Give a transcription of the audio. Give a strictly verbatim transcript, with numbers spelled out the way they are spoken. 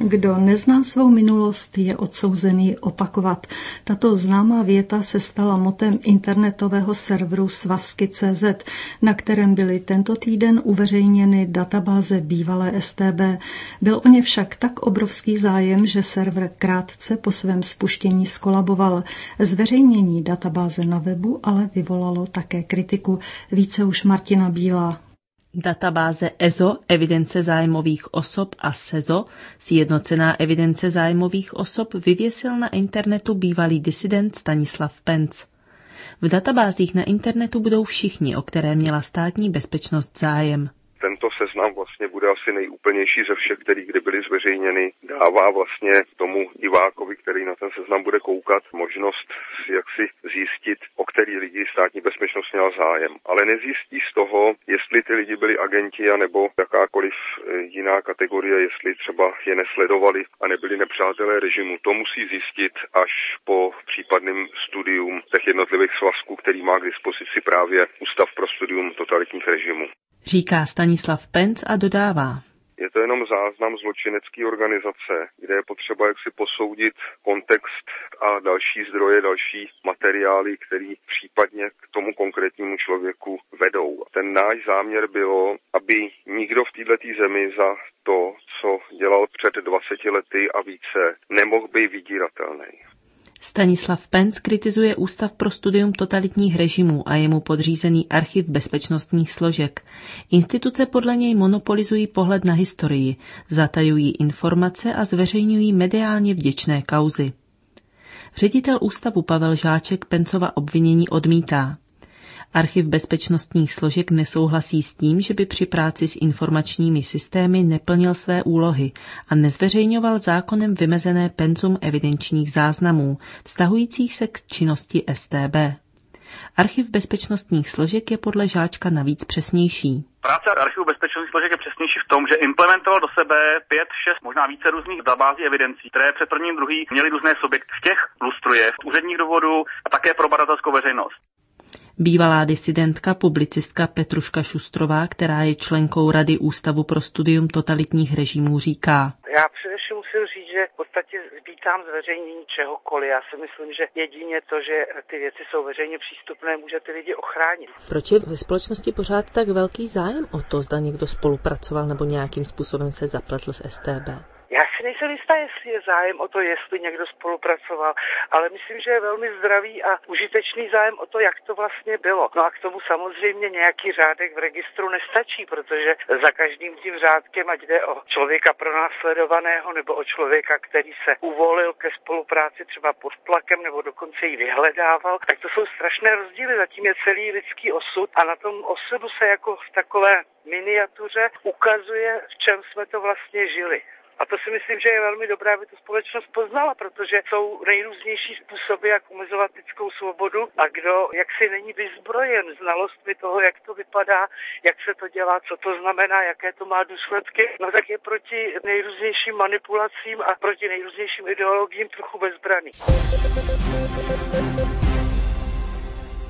Kdo nezná svou minulost, je odsouzen ji opakovat. Tato známá věta se stala motem internetového serveru svazky tečka cé zet, na kterém byly tento týden uveřejněny databáze bývalé es té bé. Byl o ně však tak obrovský zájem, že server krátce po svém spuštění skolaboval. Zveřejnění databáze na webu ale vyvolalo také kritiku. Více už Martina Bílá. Databáze E Z O, evidence zájmových osob, a S E Z O, sjednocená evidence zájmových osob, vyvěsil na internetu bývalý disident Stanislav Penc. V databázích na internetu budou všichni, o které měla státní bezpečnost zájem. Tento seznam vlastně bude asi nejúplnější ze všech, který kdy byly zveřejněny. Dává vlastně tomu divákovi, který na ten seznam bude koukat, možnost jak si zjistit, o který lidi státní bezpečnost měla zájem. Ale nezjistí z toho, jestli ty lidi byli agenti anebo jakákoliv jiná kategorie, jestli třeba je nesledovali a nebyli nepřátelé režimu. To musí zjistit až po případným studium těch jednotlivých svazků, který má k dispozici právě Ústav pro studium totalitních režimů. Říká Stanislav Penc a dodává. Je to jenom záznam zločinecké organizace, kde je potřeba jaksi posoudit kontext a další zdroje, další materiály, které případně k tomu konkrétnímu člověku vedou. Ten náš záměr bylo, aby nikdo v této zemi za to, co dělal před dvaceti lety a více, nemohl být vydíratelný. Stanislav Penc kritizuje Ústav pro studium totalitních režimů a jemu podřízený archiv bezpečnostních složek. Instituce podle něj monopolizují pohled na historii, zatajují informace a zveřejňují mediálně vděčné kauzy. Ředitel ústavu Pavel Žáček Pencova obvinění odmítá. Archiv bezpečnostních složek nesouhlasí s tím, že by při práci s informačními systémy neplnil své úlohy a nezveřejňoval zákonem vymezené penzum evidenčních záznamů, vztahujících se k činnosti es té bé. Archiv bezpečnostních složek je podle Žáčka navíc přesnější. Práce archivu bezpečnostních složek je přesnější v tom, že implementoval do sebe pět, šest, možná více různých databází evidencí, které před prvním druhý měly různé subjekty. V těch lustruje v úředních důvodů a také pro badatelskou veřejnost. Bývalá disidentka, publicistka Petruška Šustrová, která je členkou Rady Ústavu pro studium totalitních režimů, říká. Já především musím říct, že v podstatě vítám zveřejnění čehokoliv. Já si myslím, že jedině to, že ty věci jsou veřejně přístupné, může ty lidi ochránit. Proč je ve společnosti pořád tak velký zájem o to, zda někdo spolupracoval nebo nějakým způsobem se zapletl s es té bé? Já si nejsem jistá, jestli je zájem o to, jestli někdo spolupracoval, ale myslím, že je velmi zdravý a užitečný zájem o to, jak to vlastně bylo. No a k tomu samozřejmě nějaký řádek v registru nestačí, protože za každým tím řádkem, ať jde o člověka pronásledovaného nebo o člověka, který se uvolil ke spolupráci třeba pod tlakem nebo dokonce ji vyhledával, tak to jsou strašné rozdíly. Zatím je celý lidský osud a na tom osudu se jako v takové miniatuře ukazuje, v čem jsme to vlastně žili. A to si myslím, že je velmi dobré, aby to společnost poznala, protože jsou nejrůznější způsoby, jak omezovat lidskou svobodu a kdo jaksi není vyzbrojen znalostmi toho, jak to vypadá, jak se to dělá, co to znamená, jaké to má důsledky, no tak je proti nejrůznějším manipulacím a proti nejrůznějším ideologiím trochu bezbraný.